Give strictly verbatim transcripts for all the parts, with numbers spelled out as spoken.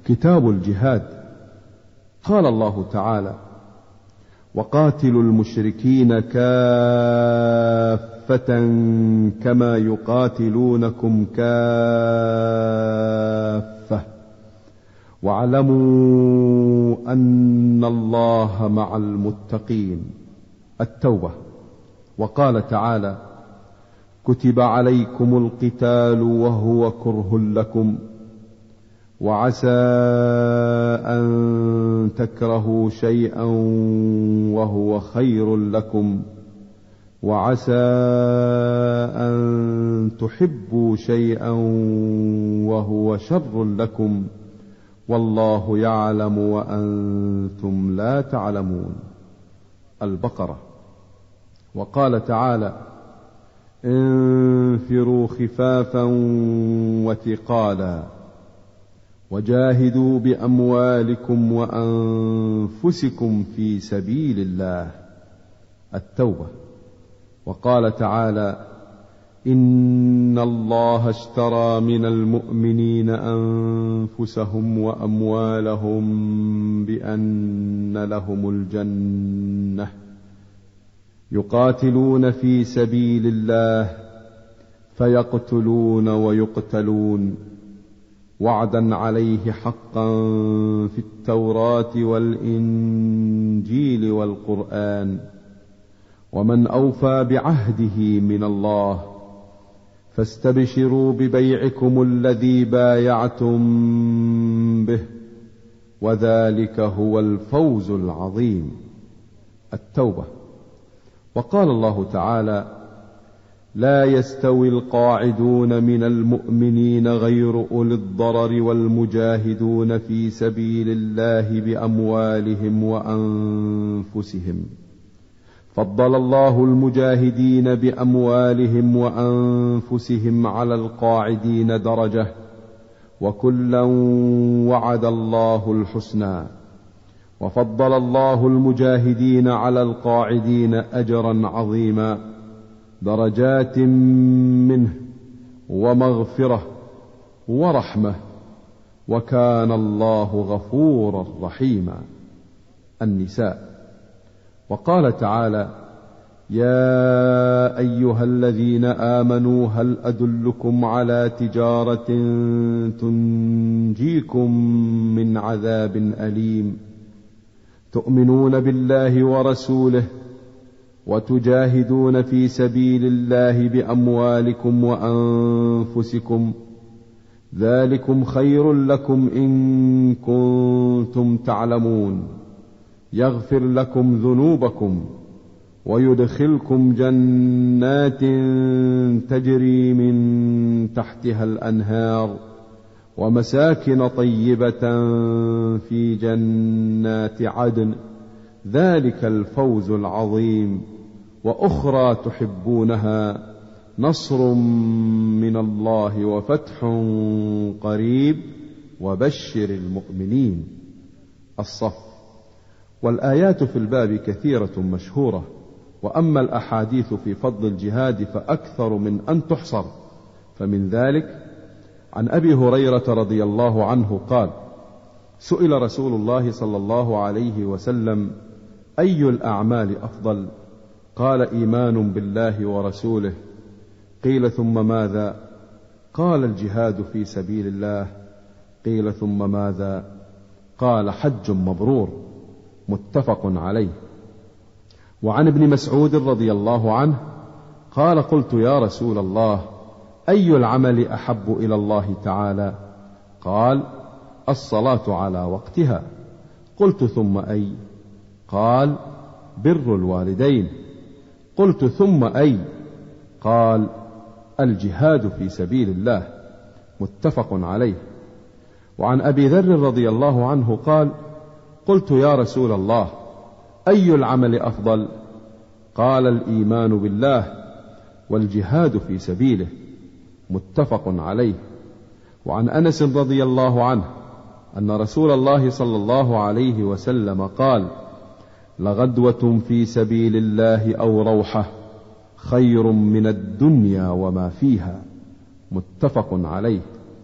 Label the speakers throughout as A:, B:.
A: كتاب الجهاد. قال الله تعالى: وقاتلوا المشركين كافة كما يقاتلونكم كافة واعلموا أن الله مع المتقين. التوبة. وقال تعالى: كتب عليكم القتال وهو كره لكم وعسى أن تكرهوا شيئا وهو خير لكم وعسى أن تحبوا شيئا وهو شر لكم والله يعلم وأنتم لا تعلمون. البقرة. وقال تعالى: انفروا خفافا وثقالا وجاهدوا بأموالكم وأنفسكم في سبيل الله. التوبة. وقال تعالى: إن الله اشترى من المؤمنين أنفسهم وأموالهم بأن لهم الجنة يقاتلون في سبيل الله فيقتلون ويقتلون وعدا عليه حقا في التوراة والإنجيل والقرآن ومن أوفى بعهده من الله فاستبشروا ببيعكم الذي بايعتم به وذلك هو الفوز العظيم. التوبة. وقال الله تعالى: لا يستوي القاعدون من المؤمنين غير أولي الضرر والمجاهدون في سبيل الله بأموالهم وأنفسهم فضل الله المجاهدين بأموالهم وأنفسهم على القاعدين درجة وكلا وعد الله الحسنى وفضل الله المجاهدين على القاعدين أجرا عظيما درجات منه ومغفرة ورحمة وكان الله غفورا رحيما. النساء. وقال تعالى: يا أيها الذين آمنوا هل أدلكم على تجارة تنجيكم من عذاب أليم تؤمنون بالله ورسوله وتجاهدون في سبيل الله بأموالكم وأنفسكم ذلكم خير لكم إن كنتم تعلمون يغفر لكم ذنوبكم ويدخلكم جنات تجري من تحتها الأنهار ومساكن طيبة في جنات عدن ذلك الفوز العظيم وأخرى تحبونها نصر من الله وفتح قريب وبشر المؤمنين. الصف. والآيات في الباب كثيرة مشهورة وأما الأحاديث في فضل الجهاد فأكثر من أن تحصر فمن ذلك عن أبي هريرة رضي الله عنه قال: سئل رسول الله صلى الله عليه وسلم: أي الأعمال أفضل؟ قال: إيمان بالله ورسوله. قيل: ثم ماذا؟ قال: الجهاد في سبيل الله. قيل: ثم ماذا؟ قال: حج مبرور. متفق عليه. وعن ابن مسعود رضي الله عنه قال: قلت يا رسول الله أي العمل أحب إلى الله تعالى؟ قال: الصلاة على وقتها. قلت: ثم أي؟ قال: بر الوالدين. قلت: ثم أي؟ قال: الجهاد في سبيل الله. متفق عليه. وعن أبي ذر رضي الله عنه قال: قلت يا رسول الله أي العمل أفضل؟ قال: الإيمان بالله والجهاد في سبيله. متفق عليه. وعن أنس رضي الله عنه أن رسول الله صلى الله عليه وسلم قال: لغدوة في سبيل الله أو روحة خير من الدنيا وما فيها. متفق عليه.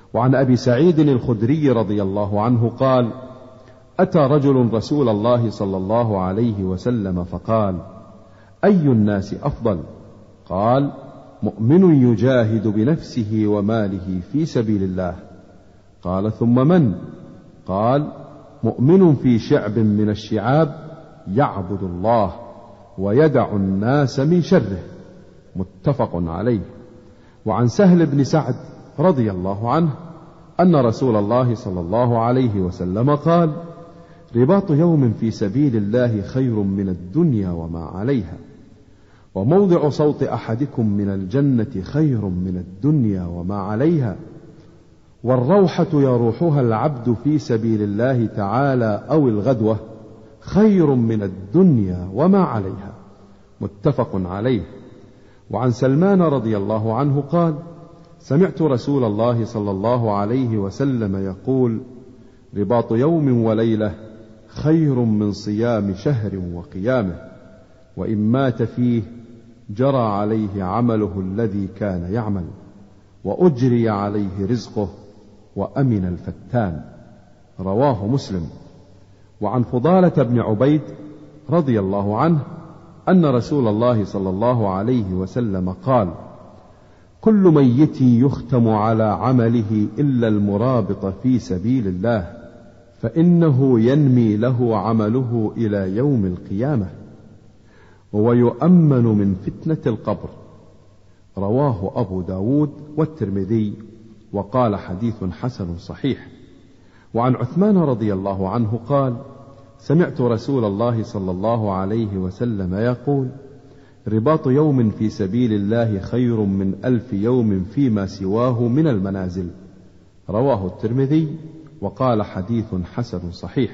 A: وعن أبي سعيد الخدري رضي الله عنه قال: أتى رجل رسول الله صلى الله عليه وسلم فقال: أي الناس أفضل؟ قال: مؤمن يجاهد بنفسه وماله في سبيل الله. قال: ثم من؟ قال: مؤمن في شعب من الشعاب يعبد الله ويدع الناس من شره. متفق عليه. وعن سهل بن سعد رضي الله عنه أن رسول الله صلى الله عليه وسلم قال: رباط يوم في سبيل الله خير من الدنيا وما عليها، وموضع صوت أحدكم من الجنة خير من الدنيا وما عليها، والروحة يروحها العبد في سبيل الله تعالى أو الغدوة خير من الدنيا وما عليها. متفق عليه. وعن سلمان رضي الله عنه قال: سمعت رسول الله صلى الله عليه وسلم يقول: رباط يوم وليلة خير من صيام شهر وقيامه، وإن مات فيه جرى عليه عمله الذي كان يعمل، وأجري عليه رزقه، وأمن الفتان. رواه مسلم. وعن فضالة بن عبيد رضي الله عنه أن رسول الله صلى الله عليه وسلم قال: كل ميت يختم على عمله إلا المرابط في سبيل الله، فإنه ينمي له عمله إلى يوم القيامة، ويؤمن من فتنة القبر. رواه أبو داود والترمذي، وقال حديث حسن صحيح. وعن عثمان رضي الله عنه قال: سمعت رسول الله صلى الله عليه وسلم يقول: رباط يوم في سبيل الله خير من ألف يوم فيما سواه من المنازل. رواه الترمذي، وقال حديث حسن صحيح.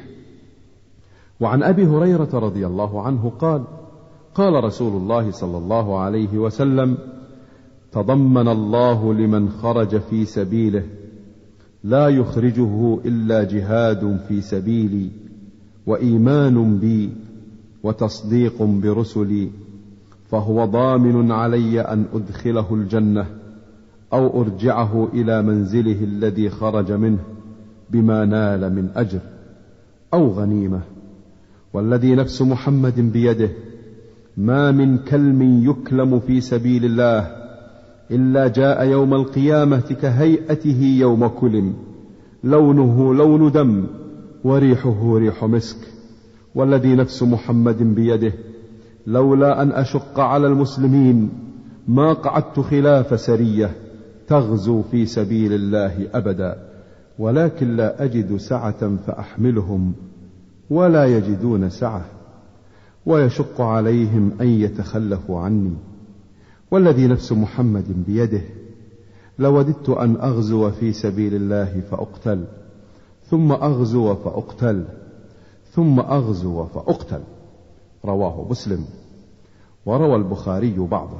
A: وعن أبي هريرة رضي الله عنه قال: قال رسول الله صلى الله عليه وسلم: تضمن الله لمن خرج في سبيله لا يخرجه إلا جهاد في سبيلي، وإيمان بي، وتصديق برسلي، فهو ضامن علي أن أدخله الجنة أو أرجعه إلى منزله الذي خرج منه بما نال من أجر أو غنيمة. والذي نفس محمد بيده ما من كلم يكلم في سبيل الله إلا جاء يوم القيامة كهيئته يوم كلم، لونه لون دم، وريحه ريح مسك. والذي نفس محمد بيده لولا أن أشق على المسلمين ما قعدت خلاف سرية تغزو في سبيل الله أبدا، ولكن لا أجد سعة فأحملهم ولا يجدون سعة، ويشق عليهم أن يتخلفوا عني. والذي نفس محمد بيده لوددت أن أغزو في سبيل الله فأقتل، ثم أغزو فأقتل، ثم أغزو فأقتل. رواه مسلم. وروى البخاري بعضه.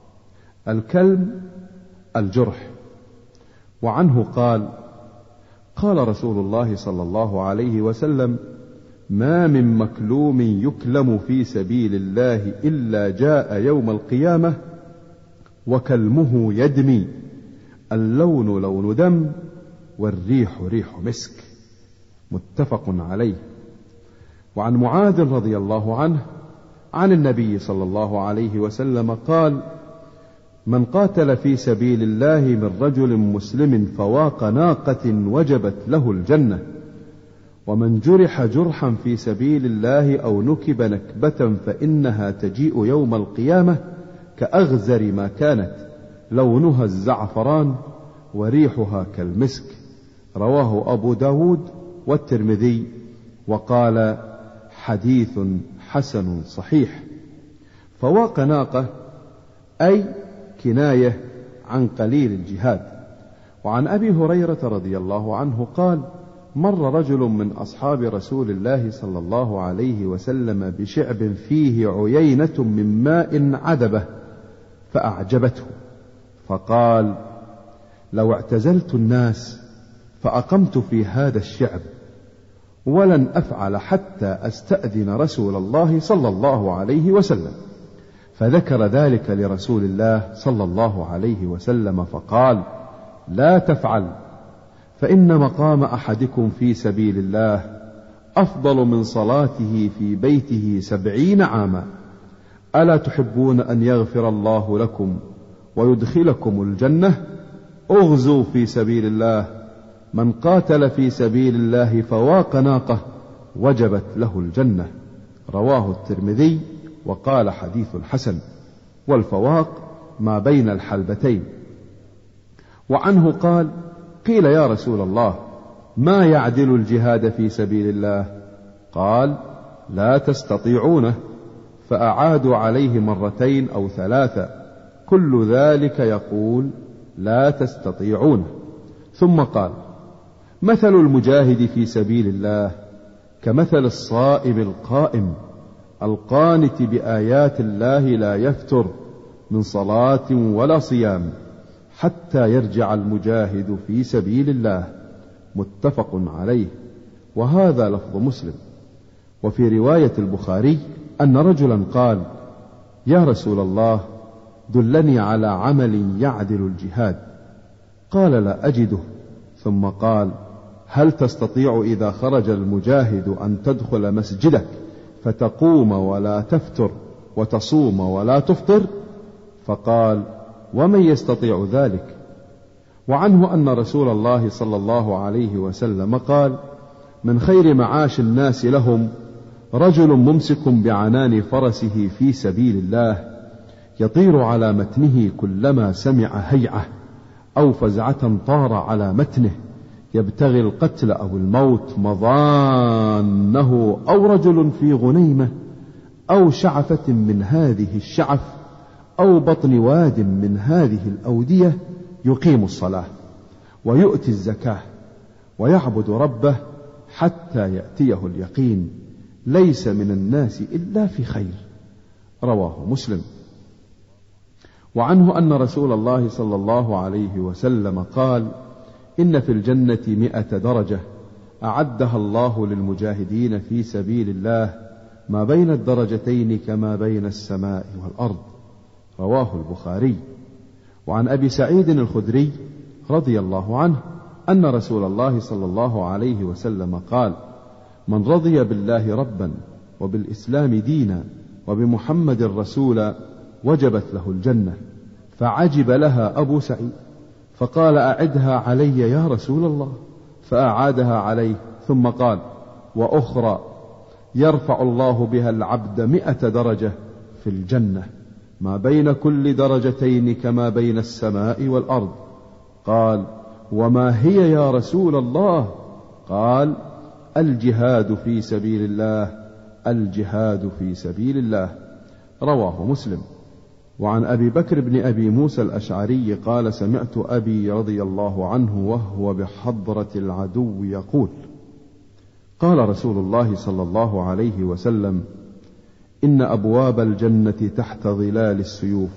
A: الكلم الجرح. وعنه قال: قال رسول الله صلى الله عليه وسلم: ما من مكلوم يكلم في سبيل الله إلا جاء يوم القيامة وكلمه يدمي، اللون لون دم، والريح ريح مسك. متفق عليه. وعن معاذ رضي الله عنه عن النبي صلى الله عليه وسلم قال: من قاتل في سبيل الله من رجل مسلم فواق ناقة وجبت له الجنة، ومن جرح جرحا في سبيل الله أو نكب نكبة فإنها تجيء يوم القيامة كأغزر ما كانت، لونها الزعفران وريحها كالمسك. رواه أبو داود والترمذي، وقال حديث حسن صحيح. فواق ناقة أي كناية عن قليل الجهاد. وعن أبي هريرة رضي الله عنه قال: مر رجل من أصحاب رسول الله صلى الله عليه وسلم بشعب فيه عيينة من ماء عذبة فأعجبته، فقال: لو اعتزلت الناس فأقمت في هذا الشعب ولن أفعل حتى أستأذن رسول الله صلى الله عليه وسلم. فذكر ذلك لرسول الله صلى الله عليه وسلم فقال: لا تفعل، فإن مقام أحدكم في سبيل الله أفضل من صلاته في بيته سبعين عاما. ألا تحبون أن يغفر الله لكم ويدخلكم الجنة؟ اغزوا في سبيل الله. من قاتل في سبيل الله فواق ناقة وجبت له الجنة. رواه الترمذي وقال حديث حسن. والفواق ما بين الحلبتين. وعنه قال: قيل يا رسول الله ما يعدل الجهاد في سبيل الله؟ قال: لا تستطيعونه. فأعادوا عليه مرتين أو ثلاثة، كل ذلك يقول: لا تستطيعونه. ثم قال: مثل المجاهد في سبيل الله كمثل الصائم القائم القانت بآيات الله لا يفتر من صلاة ولا صيام حتى يرجع المجاهد في سبيل الله. متفق عليه. وهذا لفظ مسلم. وفي رواية البخاري أن رجلا قال: يا رسول الله دلني على عمل يعدل الجهاد. قال: لا أجده. ثم قال: هل تستطيع إذا خرج المجاهد أن تدخل مسجدك فتقوم ولا تفتر وتصوم ولا تفطر؟ فقال: ومن يستطيع ذلك؟ وعنه أن رسول الله صلى الله عليه وسلم قال: من خير معاش الناس لهم رجل ممسك بعنان فرسه في سبيل الله يطير على متنه كلما سمع هيعة أو فزعة طار على متنه يبتغي القتل أو الموت مضانه، أو رجل في غنيمة أو شعفة من هذه الشعف أو بطن واد من هذه الأودية يقيم الصلاة ويؤتي الزكاة ويعبد ربه حتى يأتيه اليقين، ليس من الناس إلا في خير. رواه مسلم. وعنه أن رسول الله صلى الله عليه وسلم قال: إن في الجنة مئة درجة أعدها الله للمجاهدين في سبيل الله ما بين الدرجتين كما بين السماء والأرض. رواه البخاري. وعن أبي سعيد الخدري رضي الله عنه أن رسول الله صلى الله عليه وسلم قال: من رضي بالله ربا وبالإسلام دينا وبمحمد رسولا وجبت له الجنة. فعجب لها أبو سعيد فقال: أعدها علي يا رسول الله. فأعادها عليه ثم قال: وأخرى يرفع الله بها العبد مئة درجة في الجنة ما بين كل درجتين كما بين السماء والأرض. قال: وما هي يا رسول الله؟ قال: الجهاد في سبيل الله، الجهاد في سبيل الله. رواه مسلم. وعن أبي بكر بن أبي موسى الأشعري قال: سمعت أبي رضي الله عنه وهو بحضرة العدو يقول: قال رسول الله صلى الله عليه وسلم: إن أبواب الجنة تحت ظلال السيوف.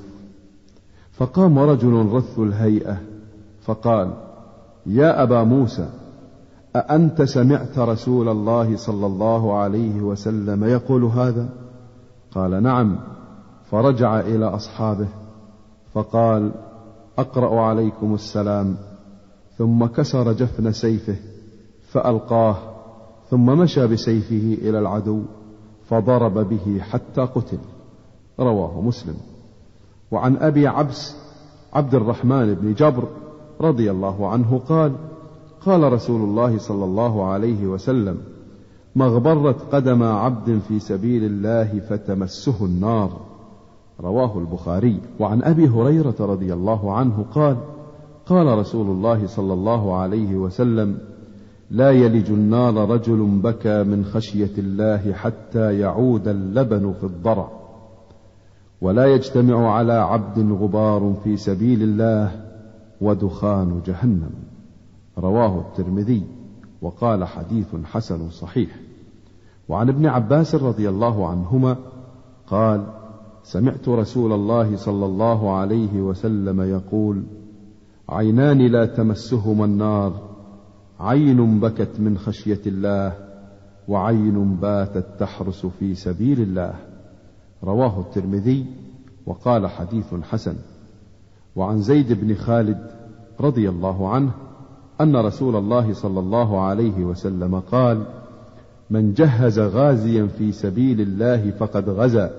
A: فقام رجل رث الهيئة فقال: يا أبا موسى، أأنت سمعت رسول الله صلى الله عليه وسلم يقول هذا؟ قال: نعم. فرجع إلى أصحابه فقال: أقرأ عليكم السلام. ثم كسر جفن سيفه فألقاه، ثم مشى بسيفه إلى العدو فضرب به حتى قتل. رواه مسلم. وعن أبي عبس عبد الرحمن بن جبر رضي الله عنه قال: قال رسول الله صلى الله عليه وسلم: ما اغبرت قدم عبد في سبيل الله فتمسه النار. رواه البخاري. وعن أبي هريرة رضي الله عنه قال: قال رسول الله صلى الله عليه وسلم: لا يلج النار رجل بكى من خشية الله حتى يعود اللبن في الضرع، ولا يجتمع على عبد غبار في سبيل الله ودخان جهنم. رواه الترمذي وقال حديث حسن صحيح. وعن ابن عباس رضي الله عنهما قال: سمعت رسول الله صلى الله عليه وسلم يقول: عينان لا تمسهما النار، عين بكت من خشية الله، وعين باتت تحرس في سبيل الله. رواه الترمذي وقال حديث حسن. وعن زيد بن خالد رضي الله عنه أن رسول الله صلى الله عليه وسلم قال: من جهز غازيا في سبيل الله فقد غزا،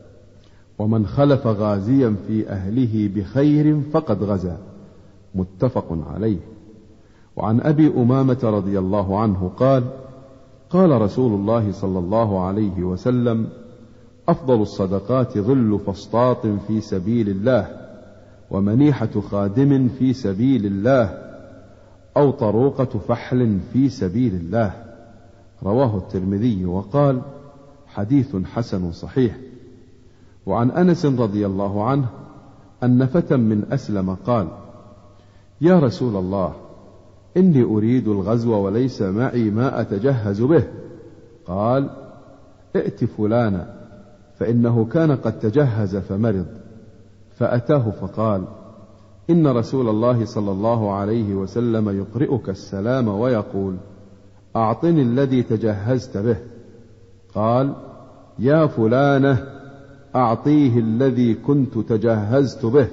A: ومن خلف غازيا في أهله بخير فقد غزا. متفق عليه. وعن أبي أمامة رضي الله عنه قال: قال رسول الله صلى الله عليه وسلم: أفضل الصدقات ظل فسطاط في سبيل الله، ومنيحة خادم في سبيل الله، أو طروقة فحل في سبيل الله. رواه الترمذي وقال: حديث حسن صحيح. وعن أنس رضي الله عنه أن فتى من أسلم قال: يا رسول الله، إني أريد الغزو وليس معي ما أتجهز به. قال: ائت فلانا فإنه كان قد تجهز فمرض. فأتاه فقال: إن رسول الله صلى الله عليه وسلم يقرئك السلام ويقول: أعطني الذي تجهزت به. قال: يا فلانة، أعطيه الذي كنت تجهزت به،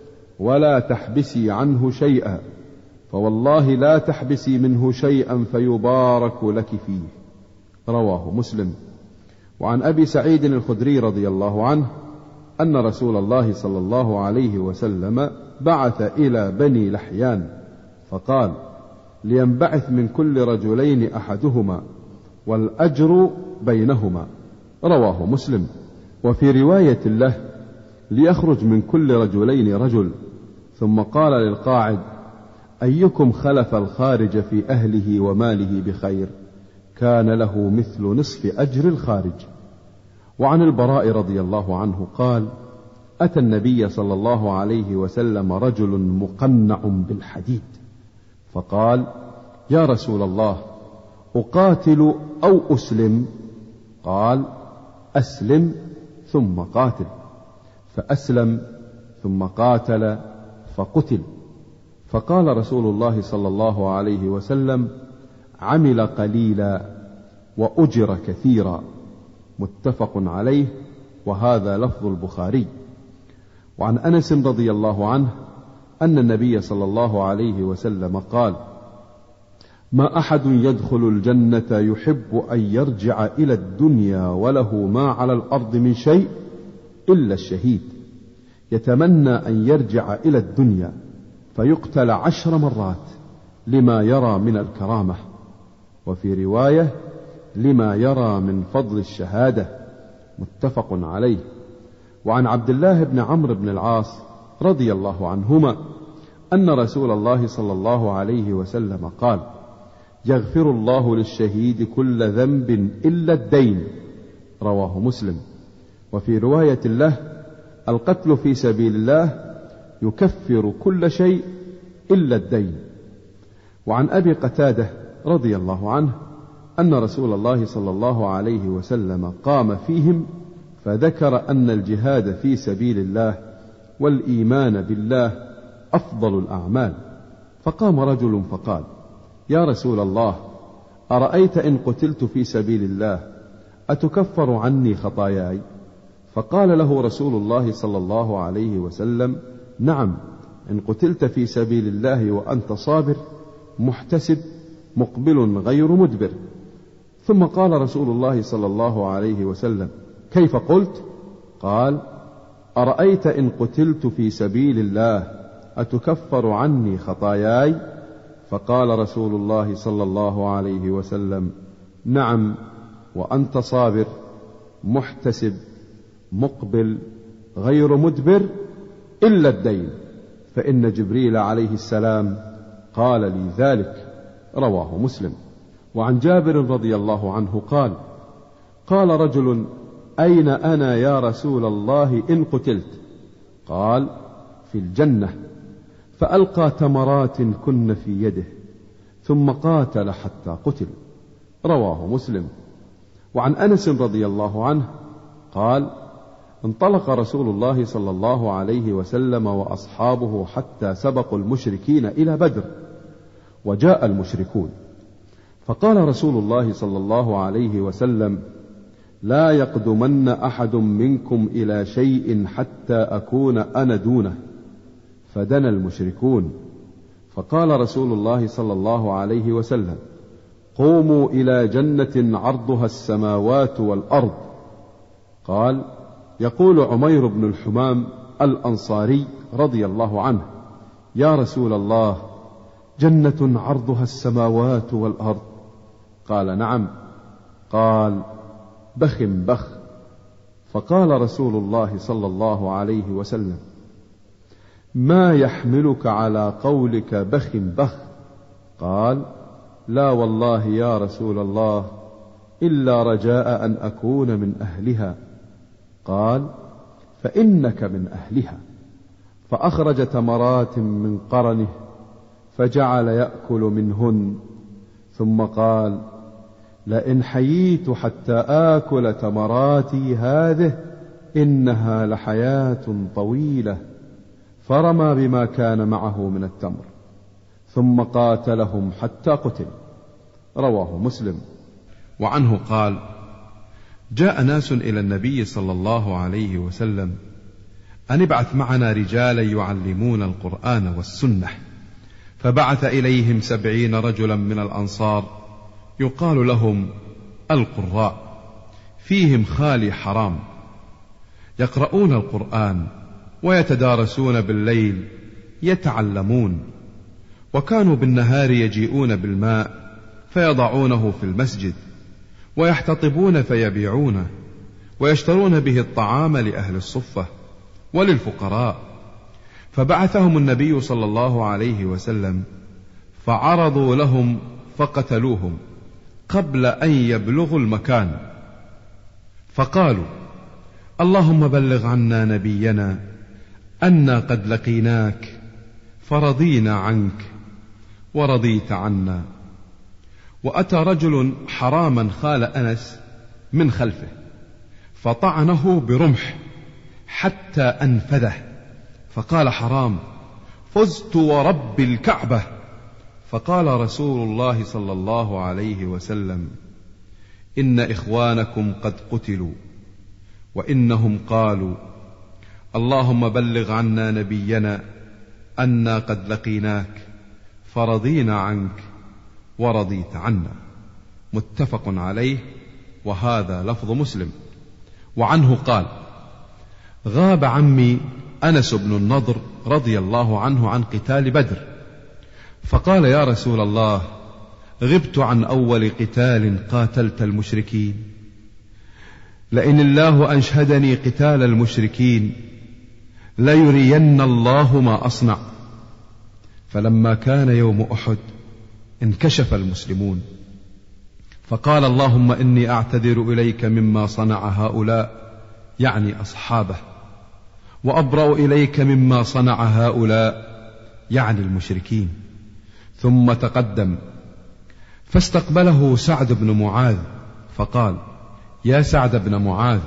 A: ولا تحبسي عنه شيئا، فوالله لا تحبسي منه شيئا فيبارك لك فيه. رواه مسلم. وعن أبي سعيد الخدري رضي الله عنه أن رسول الله صلى الله عليه وسلم بعث إلى بني لحيان فقال: لينبعث من كل رجلين أحدهما والأجر بينهما. رواه مسلم. وفي رواية له: ليخرج من كل رجلين رجل. ثم قال للقاعد: أيكم خلف الخارج في أهله وماله بخير كان له مثل نصف أجر الخارج. وعن البراء رضي الله عنه قال: أتى النبي صلى الله عليه وسلم رجل مقنع بالحديد فقال: يا رسول الله، أقاتل أو أسلم؟ قال: أسلم ثم قاتل. فأسلم ثم قاتل فقتل. فقال رسول الله صلى الله عليه وسلم: عمل قليلا وأجر كثيرا. متفق عليه، وهذا لفظ البخاري. وعن أنس رضي الله عنه أن النبي صلى الله عليه وسلم قال: ما أحد يدخل الجنة يحب أن يرجع إلى الدنيا وله ما على الأرض من شيء إلا الشهيد، يتمنى أن يرجع إلى الدنيا فيقتل عشر مرات لما يرى من الكرامة، وفي رواية: لما يرى من فضل الشهادة. متفق عليه. وعن عبد الله بن عمرو بن العاص رضي الله عنهما أن رسول الله صلى الله عليه وسلم قال: يغفر الله للشهيد كل ذنب إلا الدين. رواه مسلم. وفي رواية له: القتل في سبيل الله يكفر كل شيء إلا الدين. وعن أبي قتادة رضي الله عنه أن رسول الله صلى الله عليه وسلم قام فيهم فذكر أن الجهاد في سبيل الله والإيمان بالله أفضل الأعمال. فقام رجل فقال: يا رسول الله، أرأيت إن قتلت في سبيل الله أتكفر عني خطاياي؟ فقال له رسول الله صلى الله عليه وسلم: نعم، إن قتلت في سبيل الله وأنت صابر محتسب مقبل غير مدبر. ثم قال رسول الله صلى الله عليه وسلم: كيف قلت؟ قال: أرأيت إن قتلت في سبيل الله أتكفر عني خطاياي؟ فقال رسول الله صلى الله عليه وسلم: نعم، وأنت صابر محتسب مقبل غير مدبر إلا الدين، فإن جبريل عليه السلام قال لي ذلك. رواه مسلم. وعن جابر رضي الله عنه قال: قال رجل: أين أنا يا رسول الله إن قتلت؟ قال: في الجنة. فألقى تمرات كن في يده ثم قاتل حتى قتل. رواه مسلم. وعن أنس رضي الله عنه قال: انطلق رسول الله صلى الله عليه وسلم وأصحابه حتى سبقوا المشركين إلى بدر، وجاء المشركون، فقال رسول الله صلى الله عليه وسلم: لا يقدمن أحد منكم إلى شيء حتى أكون أنا دونه. فدنا المشركون، فقال رسول الله صلى الله عليه وسلم: قوموا إلى جنة عرضها السماوات والأرض. قال: يقول عمير بن الحمام الأنصاري رضي الله عنه: يا رسول الله، جنة عرضها السماوات والأرض؟ قال: نعم. قال: بخ بخ. فقال رسول الله صلى الله عليه وسلم: ما يحملك على قولك بخ بخ؟ قال: لا والله يا رسول الله، إلا رجاء أن أكون من أهلها. قال: فإنك من أهلها. فأخرج تمرات من قرنه فجعل يأكل منهن، ثم قال: لئن حييت حتى آكل تمراتي هذه إنها لحياة طويلة. فرمى بما كان معه من التمر، ثم قاتلهم حتى قتل. رواه مسلم. وعنه قال: جاء ناس إلى النبي صلى الله عليه وسلم أن ابعث معنا رجالا يعلمون القرآن والسنة، فبعث إليهم سبعين رجلا من الأنصار يقال لهم القراء، فيهم خالي حرام، يقرؤون القرآن ويتدارسون بالليل يتعلمون، وكانوا بالنهار يجيئون بالماء فيضعونه في المسجد ويحتطبون فيبيعونه، ويشترون به الطعام لأهل الصفة وللفقراء. فبعثهم النبي صلى الله عليه وسلم فعرضوا لهم فقتلوهم قبل أن يبلغوا المكان، فقالوا: اللهم بلغ عنا نبينا أنا قد لقيناك فرضينا عنك ورضيت عنا. وأتى رجل حراما خال أنس من خلفه فطعنه برمح حتى أنفذه، فقال حرام: فزت ورب الكعبة. فقال رسول الله صلى الله عليه وسلم: إن إخوانكم قد قتلوا، وإنهم قالوا: اللهم بلغ عنا نبينا أنا قد لقيناك فرضينا عنك ورضيت عنا. متفق عليه، وهذا لفظ مسلم. وعنه قال: غاب عمي أنس بن النضر رضي الله عنه عن قتال بدر، فقال: يا رسول الله، غبت عن أول قتال قاتلت المشركين، لئن الله أنشهدني قتال المشركين ليرين الله ما أصنع. فلما كان يوم أحد انكشف المسلمون، فقال: اللهم إني أعتذر إليك مما صنع هؤلاء، يعني أصحابه، وأبرأ إليك مما صنع هؤلاء، يعني المشركين. ثم تقدم فاستقبله سعد بن معاذ فقال: يا سعد بن معاذ،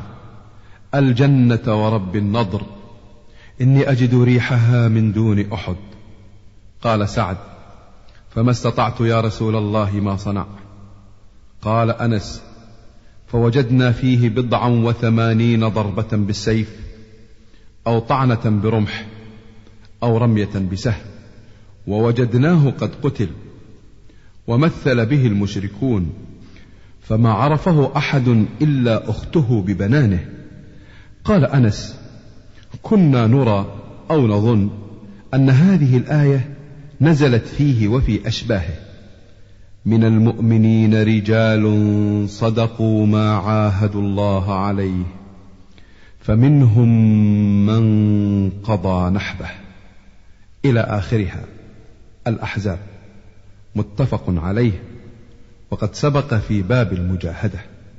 A: الجنة ورب النضر، إني أجد ريحها من دون أحد. قال سعد: فما استطعت يا رسول الله ما صنع. قال أنس: فوجدنا فيه بضعا وثمانين ضربة بالسيف، أو طعنة برمح، أو رمية بسهم، ووجدناه قد قتل. ومثل به المشركون، فما عرفه أحد إلا أخته ببنانه. قال أنس: كنا نرى أو نظن أن هذه الآية نزلت فيه وفي أشباهه: من المؤمنين رجال صدقوا ما عاهدوا الله عليه، فمنهم من قضى نحبه، إلى آخرها، الأحزاب. متفق عليه، وقد سبق في باب المجاهدة.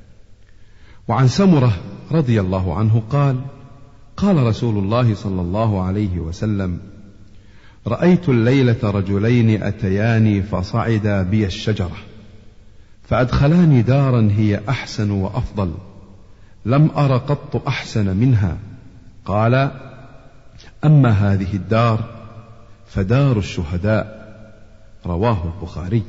A: وعن سمرة رضي الله عنه قال: قال رسول الله صلى الله عليه وسلم: رأيت الليلة رجلين أتياني فصعدا بي الشجرة، فأدخلاني دارا هي أحسن وأفضل، لم أر قط أحسن منها. قال: أما هذه الدار فدار الشهداء. رواه البخاري.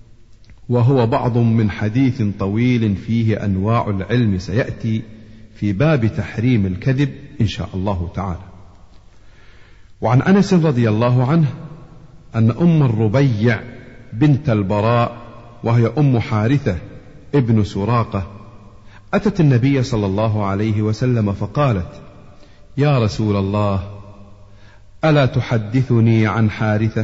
A: وهو بعض من حديث طويل فيه أنواع العلم، سيأتي في باب تحريم الكذب إن شاء الله تعالى. وعن أنس رضي الله عنه أن أم الربيع بنت البراء وهي أم حارثة ابن سراقة أتت النبي صلى الله عليه وسلم فقالت: يا رسول الله، ألا تحدثني عن حارثة؟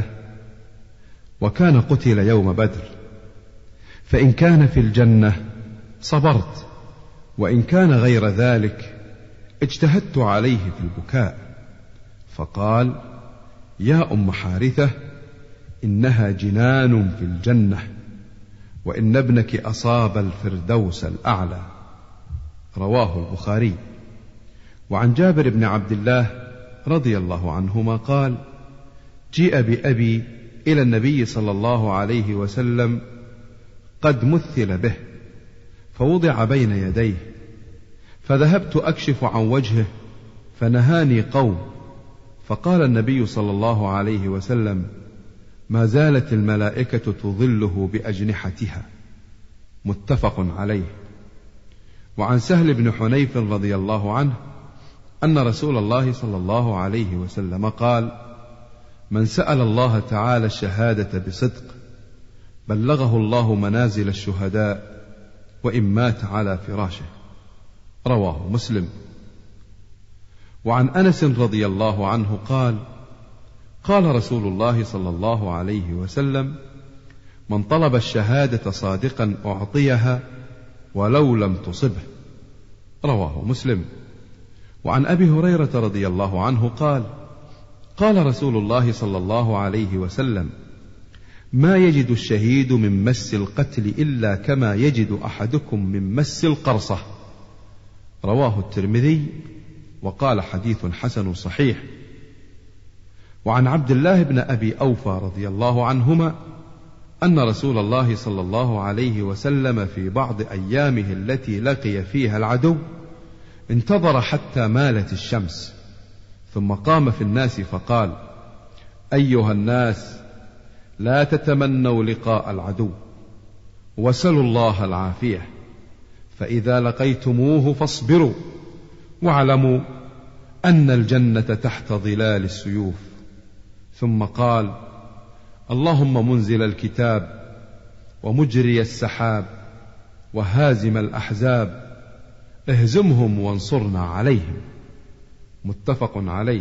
A: وكان قتل يوم بدر، فإن كان في الجنة صبرت، وإن كان غير ذلك اجتهدت عليه في البكاء. فقال: يا أم حارثة، إنها جنان في الجنة، وإن ابنك أصاب الفردوس الأعلى. رواه البخاري. وعن جابر بن عبد الله رضي الله عنهما قال: جيء بأبي إلى النبي صلى الله عليه وسلم قد مثل به، فوضع بين يديه، فذهبت أكشف عن وجهه فنهاني قوم، فقال النبي صلى الله عليه وسلم: ما زالت الملائكة تظله بأجنحتها. متفق عليه. وعن سهل بن حنيف رضي الله عنه أن رسول الله صلى الله عليه وسلم قال: من سأل الله تعالى الشهادة بصدق بلغه الله منازل الشهداء وإن مات على فراشه. رواه مسلم. وعن أنس رضي الله عنه قال: قال رسول الله صلى الله عليه وسلم: من طلب الشهادة صادقا أعطيها ولو لم تصبه. رواه مسلم. وعن أبي هريرة رضي الله عنه قال: قال رسول الله صلى الله عليه وسلم: ما يجد الشهيد من مس القتل إلا كما يجد أحدكم من مس القرصة. رواه الترمذي وقال حديث حسن صحيح. وعن عبد الله بن أبي أوفى رضي الله عنهما أن رسول الله صلى الله عليه وسلم في بعض أيامه التي لقي فيها العدو انتظر حتى مالت الشمس، ثم قام في الناس فقال: أيها الناس، لا تتمنوا لقاء العدو، وسلوا الله العافية، فإذا لقيتموه فاصبروا، واعلموا أن الجنة تحت ظلال السيوف. ثم قال: اللهم منزل الكتاب ومجري السحاب وهازم الأحزاب، اهزمهم وانصرنا عليهم. متفق عليه.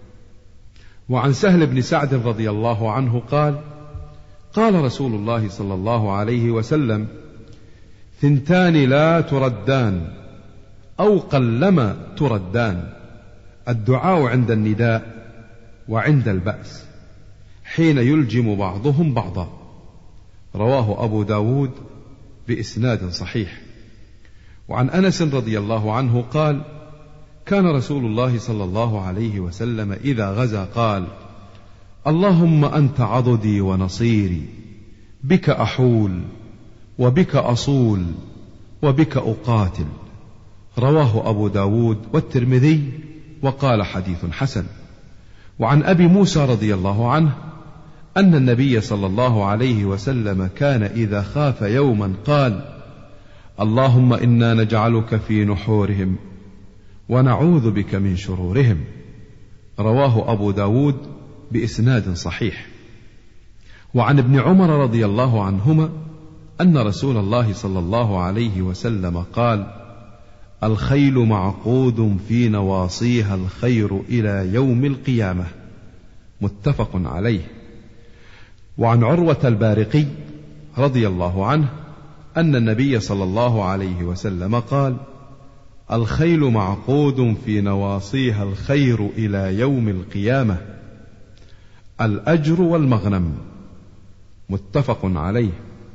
A: وعن سهل بن سعد رضي الله عنه قال: قال رسول الله صلى الله عليه وسلم: ثنتان لا تردان أو قلما تردان، الدعاء عند النداء وعند البأس، حين يلجم بعضهم بعضا. رواه أبو داود بإسناد صحيح. وعن أنس رضي الله عنه قال: كان رسول الله صلى الله عليه وسلم إذا غزا قال: اللهم أنت عضدي ونصيري، بك أحول وبك أصول وبك أقاتل. رواه أبو داود والترمذي وقال حديث حسن. وعن أبي موسى رضي الله عنه أن النبي صلى الله عليه وسلم كان إذا خاف يوما قال: اللهم إنا نجعلك في نحورهم ونعوذ بك من شرورهم. رواه أبو داود بإسناد صحيح. وعن ابن عمر رضي الله عنهما أن رسول الله صلى الله عليه وسلم قال: الخيل معقود في نواصيها الخير إلى يوم القيامة. متفق عليه. وعن عروة البارقي رضي الله عنه أن النبي صلى الله عليه وسلم قال: الخيل معقود في نواصيها الخير إلى يوم القيامة، الأجر والمغنم. متفق عليه.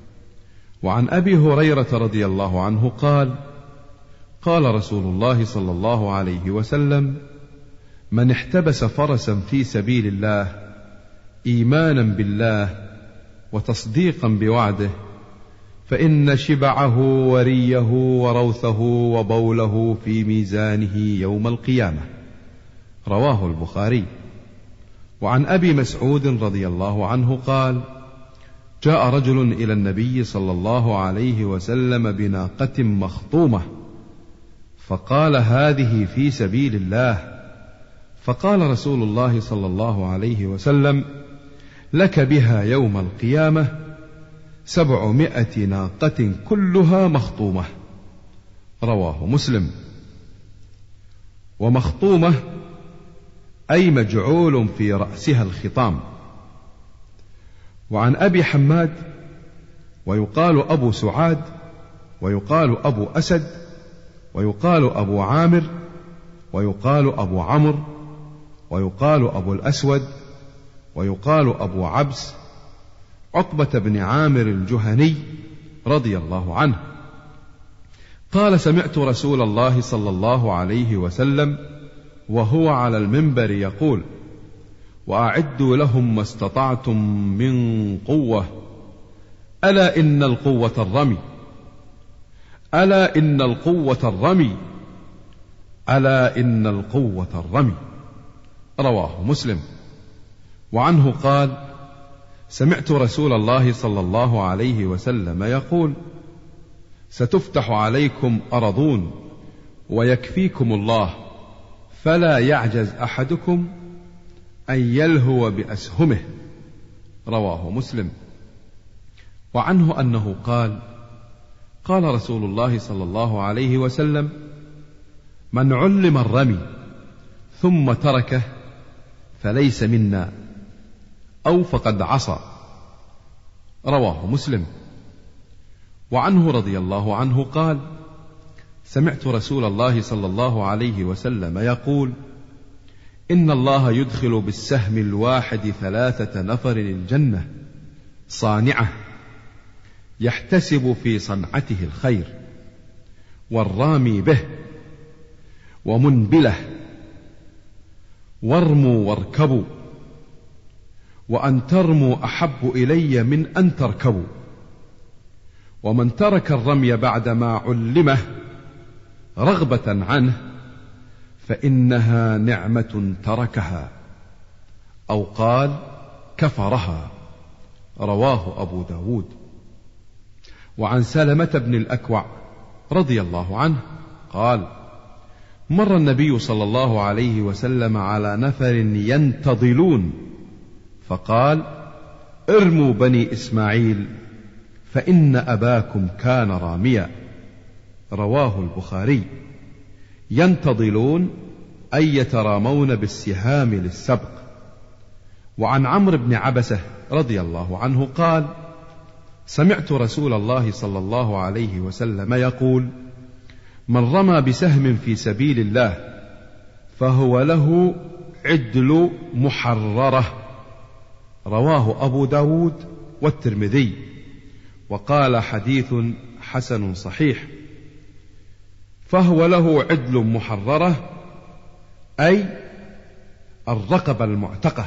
A: وعن أبي هريرة رضي الله عنه قال: قال رسول الله صلى الله عليه وسلم: من احتبس فرسا في سبيل الله إيمانا بالله وتصديقا بوعده فإن شبعه وريه وروثه وبوله في ميزانه يوم القيامة. رواه البخاري. وعن أبي مسعود رضي الله عنه قال: جاء رجل إلى النبي صلى الله عليه وسلم بناقة مخطومة، فقال: هذه في سبيل الله. فقال رسول الله صلى الله عليه وسلم: لك بها يوم القيامة سبعمائة ناقة كلها مخطومة. رواه مسلم. ومخطومة أي مجعول في رأسها الخطام. وعن أبي حماد ويقال أبو سعاد ويقال أبو أسد ويقال أبو عامر ويقال أبو عمرو ويقال أبو الأسود ويقال أبو عبس عقبة بن عامر الجهني رضي الله عنه قال: سمعت رسول الله صلى الله عليه وسلم وهو على المنبر يقول: وأعدوا لهم ما استطعتم من قوة، ألا إن القوة الرمي، ألا إن القوة الرمي، ألا إن القوة الرمي. رواه مسلم. وعنه قال: سمعت رسول الله صلى الله عليه وسلم يقول: ستفتح عليكم أرضون ويكفيكم الله، فلا يعجز أحدكم أن يلهو بأسهمه. رواه مسلم. وعنه أنه قال: قال رسول الله صلى الله عليه وسلم: من علم الرمي ثم تركه فليس منا، أو فقد عصى. رواه مسلم. وعنه رضي الله عنه قال: سمعت رسول الله صلى الله عليه وسلم يقول: إن الله يدخل بالسهم الواحد ثلاثة نفر الجنة صانعة يحتسب في صنعته الخير، والرامي به، ومنبله، وارموا واركبوا، وأن ترموا أحب إلي من أن تركبوا. ومن ترك الرمي بعدما علمه رغبة عنه فإنها نعمة تركها، أو قال كفرها. رواه أبو داود. وعن سلمة بن الأكوع رضي الله عنه قال: مر النبي صلى الله عليه وسلم على نفر ينتضلون فقال: ارموا بني إسماعيل فإن أباكم كان راميا. رواه البخاري. ينتضلون أي يترامون بالسهام للسبق. وعن عمرو بن عبسة رضي الله عنه قال: سمعت رسول الله صلى الله عليه وسلم يقول: من رمى بسهم في سبيل الله فهو له عدل محررة. رواه أبو داود والترمذي، وقال حديث حسن صحيح. فهو له عدل محررة أي الرقبة المعتقة.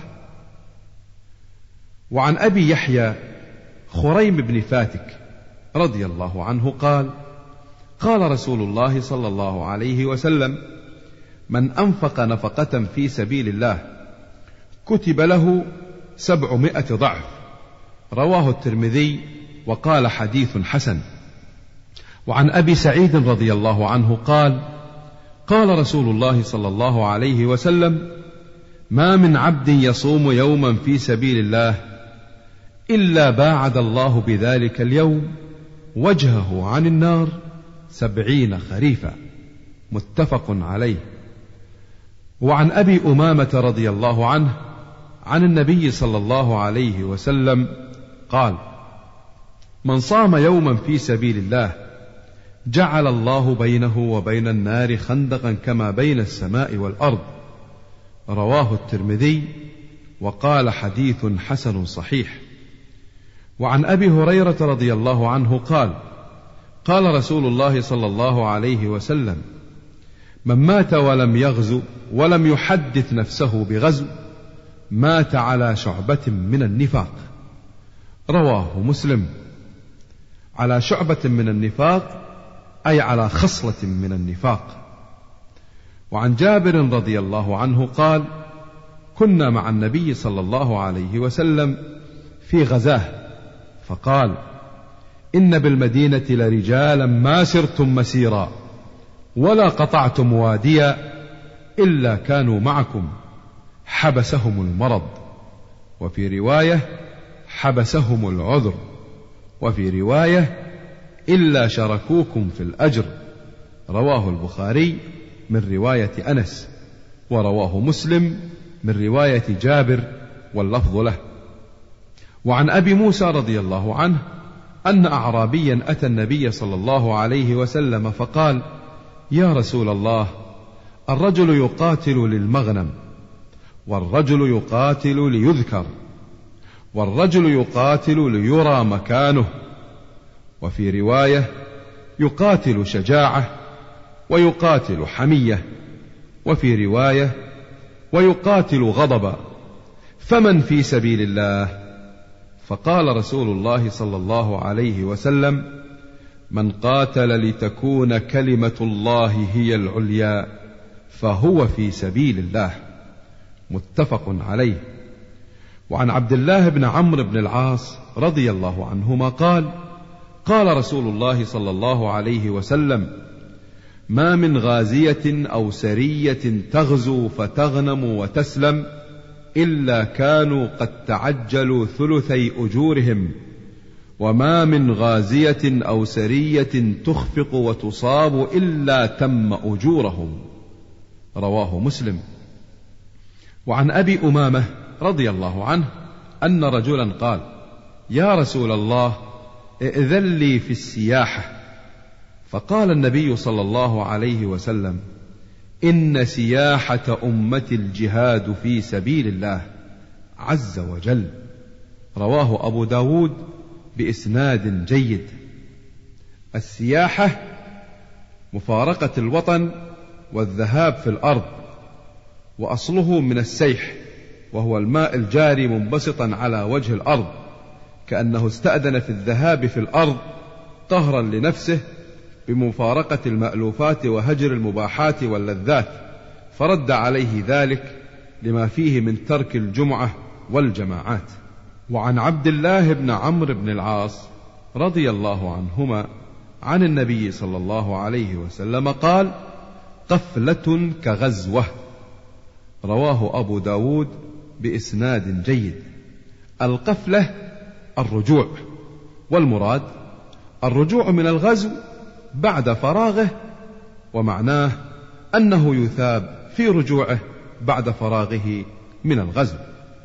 A: وعن أبي يحيى خريم بن فاتك رضي الله عنه قال: قال رسول الله صلى الله عليه وسلم: من أنفق نفقة في سبيل الله كتب له سبعمائة ضعف. رواه الترمذي وقال حديث حسن. وعن أبي سعيد رضي الله عنه قال: قال رسول الله صلى الله عليه وسلم: ما من عبد يصوم يوما في سبيل الله إلا باعد الله بذلك اليوم وجهه عن النار سبعين خريفا. متفق عليه. وعن أبي أمامة رضي الله عنه عن النبي صلى الله عليه وسلم قال: من صام يوما في سبيل الله جعل الله بينه وبين النار خندقا كما بين السماء والأرض. رواه الترمذي وقال حديث حسن صحيح. وعن أبي هريرة رضي الله عنه قال: قال رسول الله صلى الله عليه وسلم: من مات ولم يغزو ولم يحدث نفسه بغزو مات على شعبة من النفاق. رواه مسلم. على شعبة من النفاق أي على خصلة من النفاق. وعن جابر رضي الله عنه قال: كنا مع النبي صلى الله عليه وسلم في غزاه فقال: إن بالمدينة لرجالا ما سرتم مسيرا ولا قطعتم واديا إلا كانوا معكم حبسهم المرض. وفي رواية حبسهم العذر، وفي رواية إلا شركوكم في الأجر. رواه البخاري من رواية أنس، ورواه مسلم من رواية جابر واللفظ له. وعن أبي موسى رضي الله عنه أن أعرابيا أتى النبي صلى الله عليه وسلم فقال: يا رسول الله، الرجل يقاتل للمغنم، والرجل يقاتل ليذكر، والرجل يقاتل ليرى مكانه، وفي رواية يقاتل شجاعة، ويقاتل حمية، وفي رواية ويقاتل غضبا، فمن في سبيل الله؟ فقال رسول الله صلى الله عليه وسلم: من قاتل لتكون كلمة الله هي العليا فهو في سبيل الله. متفق عليه. وعن عبد الله بن عمرو بن العاص رضي الله عنهما قال: قال رسول الله صلى الله عليه وسلم: ما من غازية أو سرية تغزو فتغنم وتسلم إلا كانوا قد تعجلوا ثلثي أجورهم، وما من غازية أو سرية تخفق وتصاب إلا تم أجورهم. رواه مسلم. وعن أبي أمامة رضي الله عنه أن رجلا قال: يا رسول الله، ائذن لي في السياحة. فقال النبي صلى الله عليه وسلم: إن سياحة أمة الجهاد في سبيل الله عز وجل. رواه أبو داود بإسناد جيد. السياحة مفارقة الوطن والذهاب في الأرض، وأصله من السيح، وهو الماء الجاري منبسطا على وجه الأرض، كأنه استأذن في الذهاب في الأرض طهرا لنفسه بمفارقة المألوفات وهجر المباحات واللذات، فرد عليه ذلك لما فيه من ترك الجمعة والجماعات. وعن عبد الله بن عمرو بن العاص رضي الله عنهما عن النبي صلى الله عليه وسلم قال: قفلة كغزوة. رواه أبو داود بإسناد جيد. القفلة الرجوع، والمراد الرجوع من الغزو بعد فراغه، ومعناه أنه يثاب في رجوعه بعد فراغه من الغزو.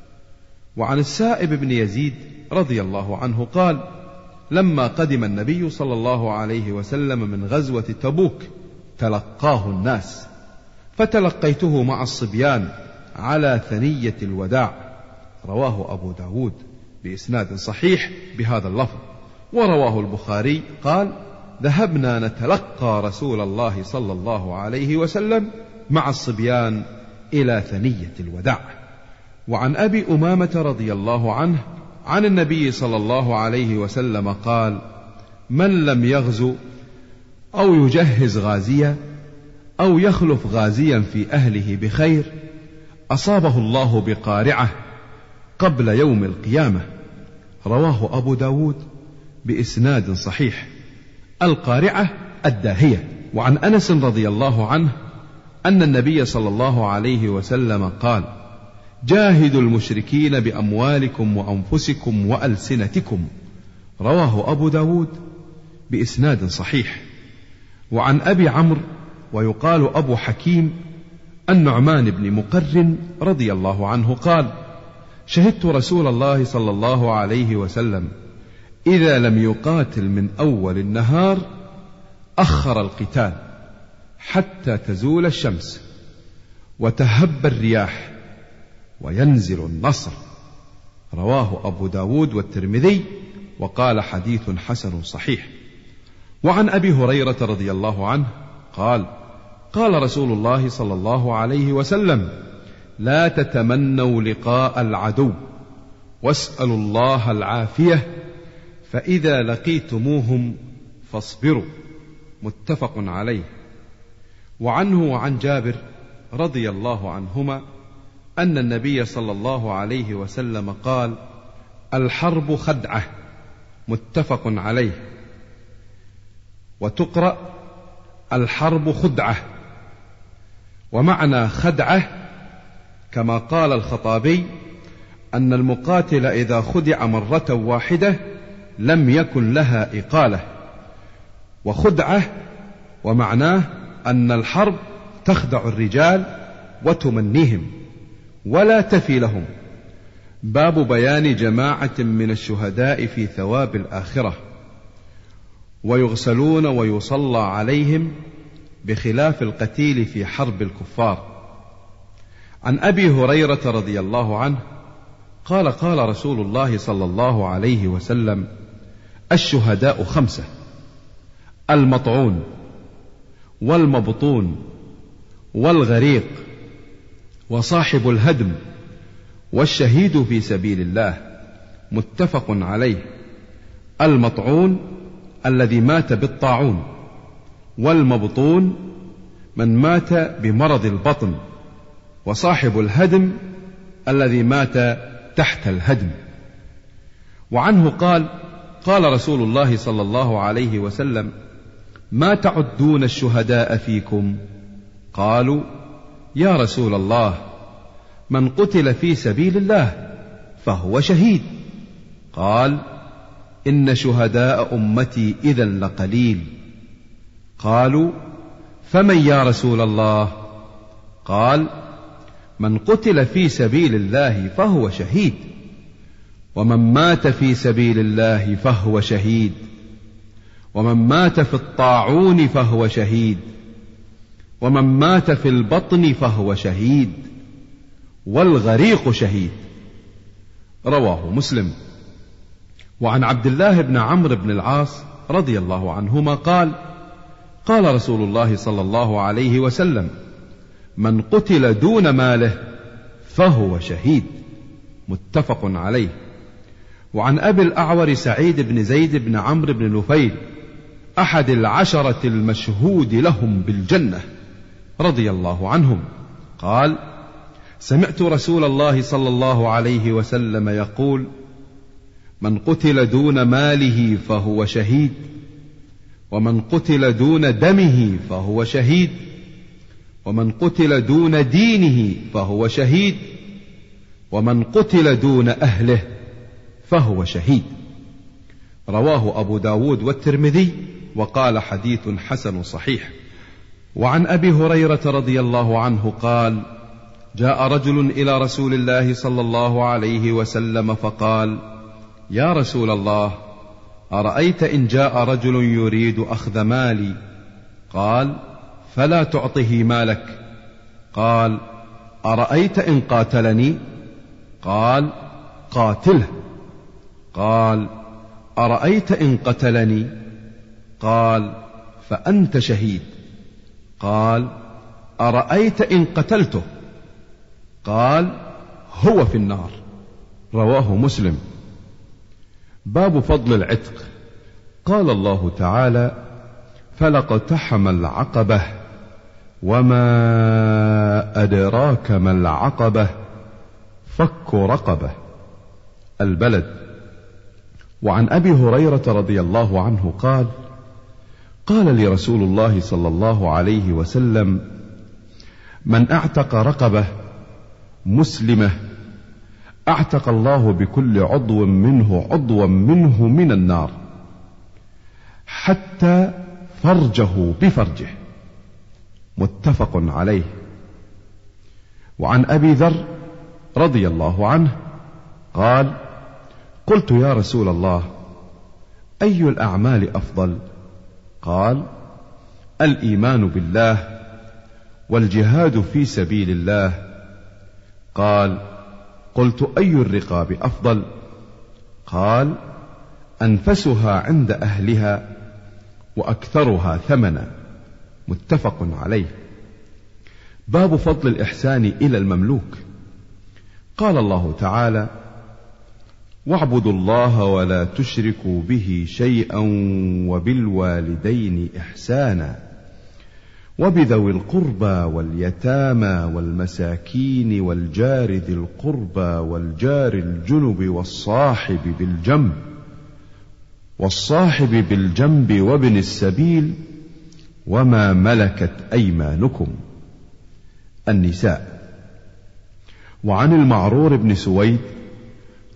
A: وعن السائب بن يزيد رضي الله عنه قال: لما قدم النبي صلى الله عليه وسلم من غزوة تبوك تلقاه الناس، فتلقيته مع الصبيان على ثنية الوداع. رواه أبو داود بإسناد صحيح بهذا اللفظ. ورواه البخاري قال: ذهبنا نتلقى رسول الله صلى الله عليه وسلم مع الصبيان إلى ثنية الوداع. وعن أبي أمامة رضي الله عنه عن النبي صلى الله عليه وسلم قال: من لم يغزو أو يجهز غازيا أو يخلف غازيا في أهله بخير أصابه الله بقارعة قبل يوم القيامة. رواه أبو داود بإسناد صحيح. القارعة الداهية. وعن أنس رضي الله عنه أن النبي صلى الله عليه وسلم قال: جاهدوا المشركين بأموالكم وأنفسكم وألسنتكم. رواه أبو داود بإسناد صحيح. وعن أبي عمرو ويقال أبو حكيم النعمان بن مقرن رضي الله عنه قال: شهدت رسول الله صلى الله عليه وسلم إذا لم يقاتل من أول النهار أخر القتال حتى تزول الشمس وتهب الرياح وينزل النصر. رواه أبو داود والترمذي وقال حديث حسن صحيح. وعن أبي هريرة رضي الله عنه قال: قال رسول الله صلى الله عليه وسلم: لا تتمنوا لقاء العدو واسألوا الله العافية، فإذا لقيتموهم فاصبروا. متفق عليه. وعنه وعن جابر رضي الله عنهما أن النبي صلى الله عليه وسلم قال: الحرب خدعة. متفق عليه. وتقرأ الحرب خدعة. ومعنى خدعة كما قال الخطابي: أن المقاتل إذا خدع مرة واحدة لم يكن لها إقالة، وخدعة ومعناه أن الحرب تخدع الرجال وتمنيهم ولا تفي لهم. باب بيان جماعة من الشهداء في ثواب الآخرة، ويغسلون ويصلى عليهم بخلاف القتيل في حرب الكفار. عن أبي هريرة رضي الله عنه قال قال رسول الله صلى الله عليه وسلم: الشهداء خمسة: المطعون والمبطون والغريق وصاحب الهدم والشهيد في سبيل الله. متفق عليه. المطعون الذي مات بالطاعون، والمبطون من مات بمرض البطن، وصاحب الهدم الذي مات تحت الهدم. وعنه قال قال رسول الله صلى الله عليه وسلم: ما تعدون الشهداء فيكم؟ قالوا: يا رسول الله، من قتل في سبيل الله فهو شهيد. قال: إن شهداء أمتي إذا لقليل. قالوا: فمن يا رسول الله؟ قال: من قتل في سبيل الله فهو شهيد، ومن مات في سبيل الله فهو شهيد، ومن مات في الطاعون فهو شهيد، ومن مات في البطن فهو شهيد، والغريق شهيد. رواه مسلم. وعن عبد الله بن عمرو بن العاص رضي الله عنهما قال قال رسول الله صلى الله عليه وسلم: من قتل دون ماله فهو شهيد. متفق عليه. وعن أبي الأعور سعيد بن زيد بن عمرو بن نفيل أحد العشرة المشهود لهم بالجنة رضي الله عنهم قال: سمعت رسول الله صلى الله عليه وسلم يقول: من قتل دون ماله فهو شهيد، ومن قتل دون دمه فهو شهيد، ومن قتل دون دينه فهو شهيد، ومن قتل دون أهله فهو شهيد. رواه أبو داود والترمذي وقال حديث حسن صحيح. وعن أبي هريرة رضي الله عنه قال: جاء رجل إلى رسول الله صلى الله عليه وسلم فقال: يا رسول الله، أرأيت إن جاء رجل يريد أخذ مالي؟ قال: فلا تعطه مالك. قال: أرأيت إن قاتلني؟ قال: قاتله. قال: أرأيت إن قتلني؟ قال: فأنت شهيد. قال: أرأيت إن قتلته؟ قال: هو في النار. رواه مسلم. باب فضل العتق. قال الله تعالى: فلاقتحم العقبة وما أدراك ما العقبة فك رقبة. البلد. وعن أبي هريرة رضي الله عنه قال: قال لي رسول الله صلى الله عليه وسلم: من اعتق رقبة مسلمة اعتق الله بكل عضو منه عضوا منه من النار حتى فرجه بفرجه. متفق عليه. وعن أبي ذر رضي الله عنه قال: قلت يا رسول الله، أي الأعمال أفضل؟ قال: الإيمان بالله والجهاد في سبيل الله. قال: قلت أي الرقاب أفضل؟ قال: أنفسها عند أهلها وأكثرها ثمنا. متفق عليه. باب فضل الإحسان إلى المملوك. قال الله تعالى: واعبدوا الله ولا تشركوا به شيئا وبالوالدين إحسانا وبذوي القربى واليتامى والمساكين والجار ذي القربى والجار الجنب والصاحب بالجنب والصاحب بالجنب وابن السبيل وما ملكت أيمانكم. النساء. وعن المعرور بن سويد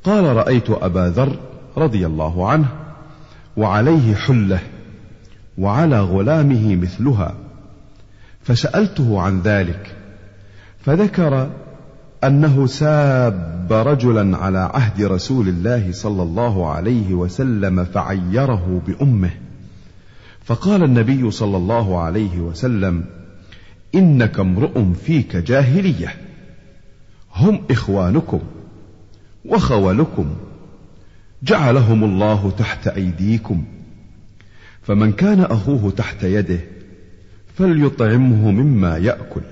A: قال: رأيت أبا ذر رضي الله عنه وعليه حلة وعلى غلامه مثلها، فسألته عن ذلك، فذكر أنه ساب رجلا على عهد رسول الله صلى الله عليه وسلم فعيره بأمه، فقال النبي صلى الله عليه وسلم: إنك امرؤ فيك جاهلية، هم إخوانكم وخولكم، جعلهم الله تحت أيديكم، فمن كان أخوه تحت يده فليطعمه مما يأكل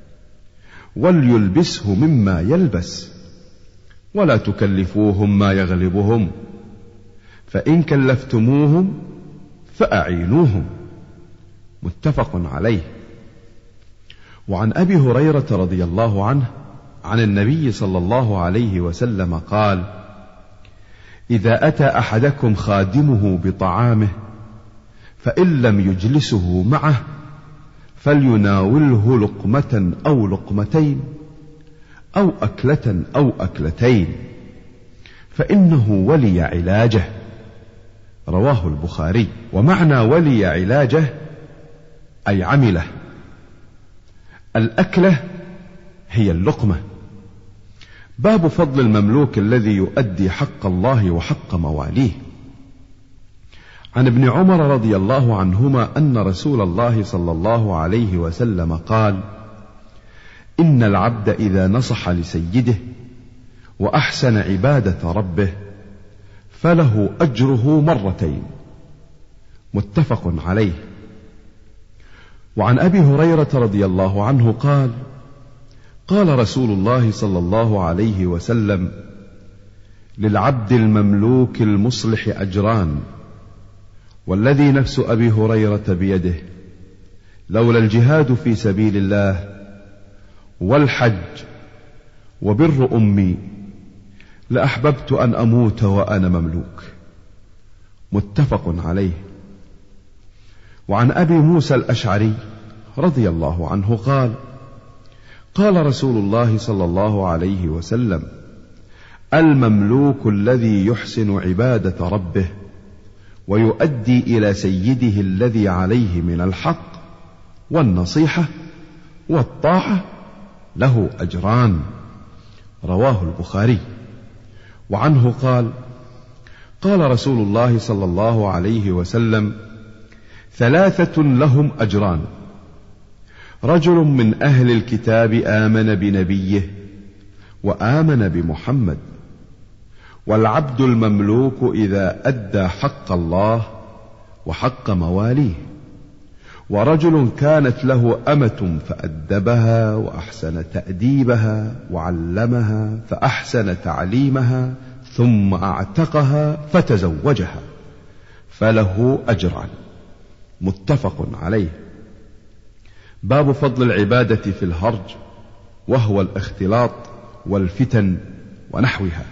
A: وليلبسه مما يلبس، ولا تكلفوهم ما يغلبهم، فإن كلفتموهم فأعينوهم. متفق عليه. وعن أبي هريرة رضي الله عنه عن النبي صلى الله عليه وسلم قال: إذا أتى أحدكم خادمه بطعامه فإن لم يجلسه معه فليناوله لقمة أو لقمتين أو أكلة أو أكلتين، فإنه ولي علاجه. رواه البخاري. ومعنى ولي علاجه أي عمله. الأكلة هي اللقمة. باب فضل المملوك الذي يؤدي حق الله وحق مواليه. عن ابن عمر رضي الله عنهما أن رسول الله صلى الله عليه وسلم قال: إن العبد إذا نصح لسيده وأحسن عبادة ربه فله أجره مرتين. متفق عليه. وعن أبي هريرة رضي الله عنه قال: قال رسول الله صلى الله عليه وسلم: للعبد المملوك المصلح أجران، والذي نفس أبي هريرة بيده لولا الجهاد في سبيل الله والحج وبر أمي لأحببت أن أموت وأنا مملوك. متفق عليه. وعن أبي موسى الأشعري رضي الله عنه قال: قال رسول الله صلى الله عليه وسلم: المملوك الذي يحسن عبادة ربه ويؤدي إلى سيده الذي عليه من الحق والنصيحة والطاعة له أجران. رواه البخاري. وعنه قال: قال رسول الله صلى الله عليه وسلم: ثلاثة لهم أجران: رجل من أهل الكتاب آمن بنبيه وآمن بمحمد، والعبد المملوك إذا أدى حق الله وحق مواليه، ورجل كانت له أمة فأدبها وأحسن تأديبها وعلمها فأحسن تعليمها ثم أعتقها فتزوجها فله أجران. متفق عليه. باب فضل العبادة في الهرج، وهو الاختلاط والفتن ونحوها.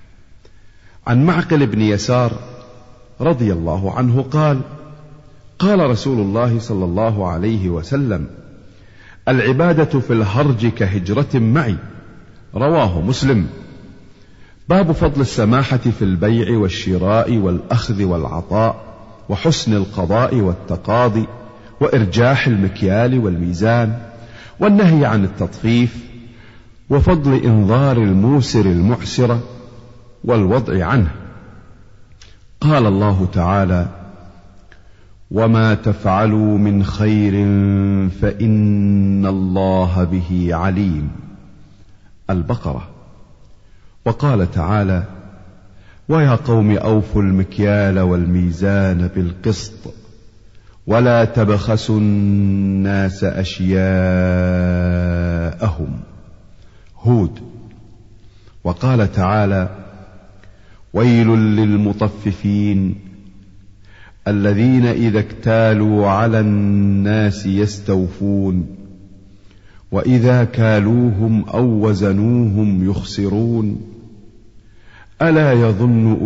A: عن معقل بن يسار رضي الله عنه قال: قال رسول الله صلى الله عليه وسلم: العبادة في الهرج كهجرة معي. رواه مسلم. باب فضل السماحة في البيع والشراء والأخذ والعطاء، وحسن القضاء والتقاضي، وإرجاح المكيال والميزان، والنهي عن التطفيف، وفضل إنظار الموسر المعسر والوضع عنه. قال الله تعالى: وما تفعلوا من خير فإن الله به عليم. البقرة. وقال تعالى: ويا قوم أوفوا المكيال والميزان بالقسط ولا تبخسوا الناس أشياءهم. هود. وقال تعالى: ويل للمطففين الذين إذا اكتالوا على الناس يستوفون وإذا كالوهم أو وزنوهم يخسرون ألا يظن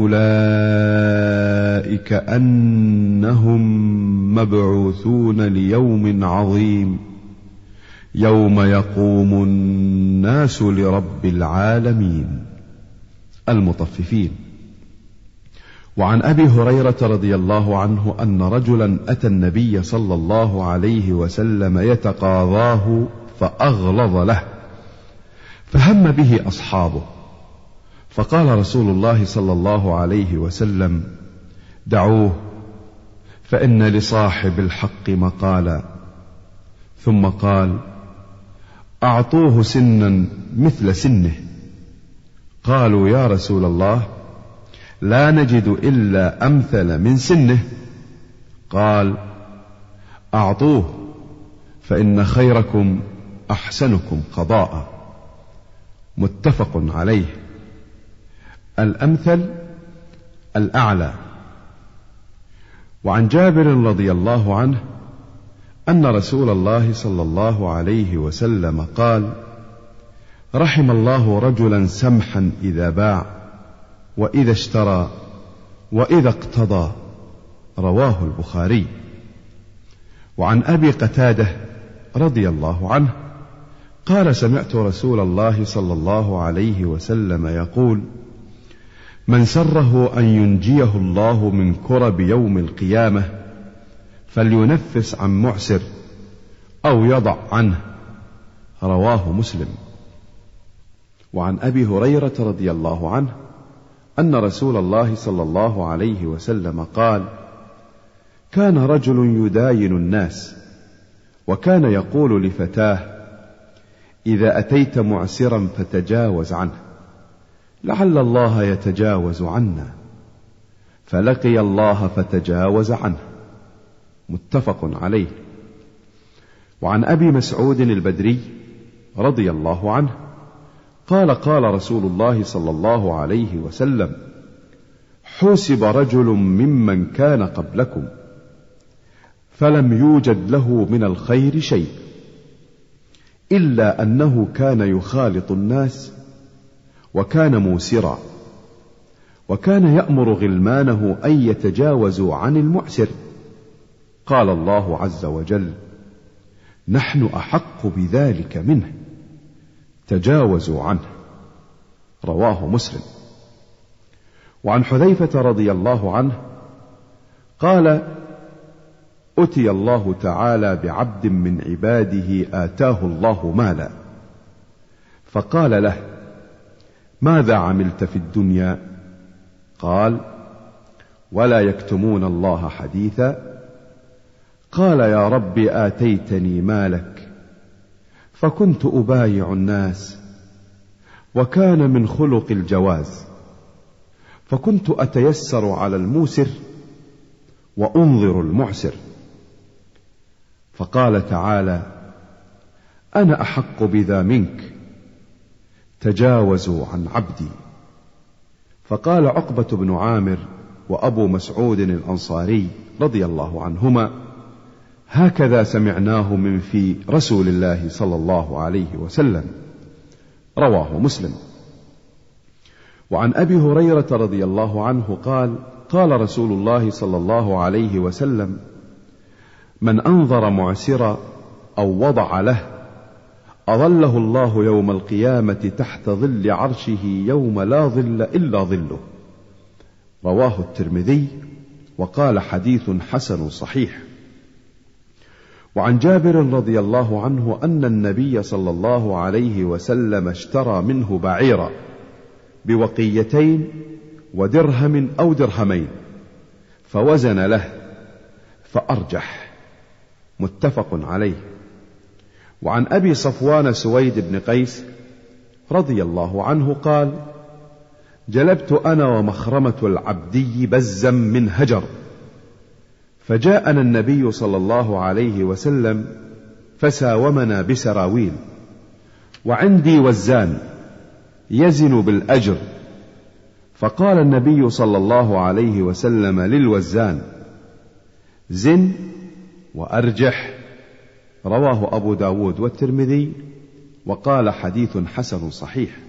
A: أولئك أنهم مبعوثون ليوم عظيم يوم يقوم الناس لرب العالمين. المطففين. وعن أبي هريرة رضي الله عنه أن رجلا أتى النبي صلى الله عليه وسلم يتقاضاه فأغلظ له، فهم به أصحابه، فقال رسول الله صلى الله عليه وسلم: دعوه فإن لصاحب الحق مقالا. ثم قال: أعطوه سنا مثل سنه. قالوا: يا رسول الله، لا نجد إلا أمثل من سنه. قال: أعطوه فإن خيركم أحسنكم قضاء. متفق عليه. الأمثل الأعلى. وعن جابر رضي الله عنه أن رسول الله صلى الله عليه وسلم قال: رحم الله رجلا سمحا إذا باع وإذا اشترى وإذا اقتضى. رواه البخاري. وعن أبي قتادة رضي الله عنه قال: سمعت رسول الله صلى الله عليه وسلم يقول: من سره أن ينجيه الله من كرب يوم القيامة فلينفس عن معسر أو يضع عنه. رواه مسلم. وعن أبي هريرة رضي الله عنه أن رسول الله صلى الله عليه وسلم قال: كان رجل يداين الناس، وكان يقول لفتاه: إذا أتيت معسرا فتجاوز عنه، لعل الله يتجاوز عنا. فلقي الله فتجاوز عنه. متفق عليه. وعن أبي مسعود البدري رضي الله عنه قال: قال رسول الله صلى الله عليه وسلم: حوسب رجل ممن كان قبلكم فلم يوجد له من الخير شيء إلا أنه كان يخالط الناس، وكان موسرا، وكان يأمر غلمانه أن يتجاوزوا عن المعسر. قال الله عز وجل: نحن أحق بذلك منه، تجاوزوا عنه. رواه مسلم. وعن حذيفة رضي الله عنه قال: أتي الله تعالى بعبد من عباده آتاه الله مالا، فقال له: ماذا عملت في الدنيا؟ قال: ولا يكتمون الله حديثا. قال: يا رب آتيتني مالك فكنت أبايع الناس، وكان من خلق الجواز، فكنت أتيسر على الموسر وأنظر المعسر. فقال تعالى: أنا أحق بذا منك، تجاوزوا عن عبدي. فقال عقبة بن عامر وأبو مسعود الأنصاري رضي الله عنهما: هكذا سمعناه من في رسول الله صلى الله عليه وسلم. رواه مسلم. وعن أبي هريرة رضي الله عنه قال: قال رسول الله صلى الله عليه وسلم: من أنظر معسرا أو وضع له أظله الله يوم القيامة تحت ظل عرشه يوم لا ظل إلا ظله. رواه الترمذي وقال: حديث حسن صحيح. وعن جابر رضي الله عنه أن النبي صلى الله عليه وسلم اشترى منه بعيرا بوقيتين ودرهم أو درهمين، فوزن له فأرجح. متفق عليه. وعن أبي صفوان سويد بن قيس رضي الله عنه قال: جلبت أنا ومخرمة العبدي بزا من هجر، فجاءنا النبي صلى الله عليه وسلم فساومنا بسراويل، وعندي وزان يزن بالأجر، فقال النبي صلى الله عليه وسلم للوزان: زن وأرجح. رواه أبو داود والترمذي وقال: حديث حسن صحيح.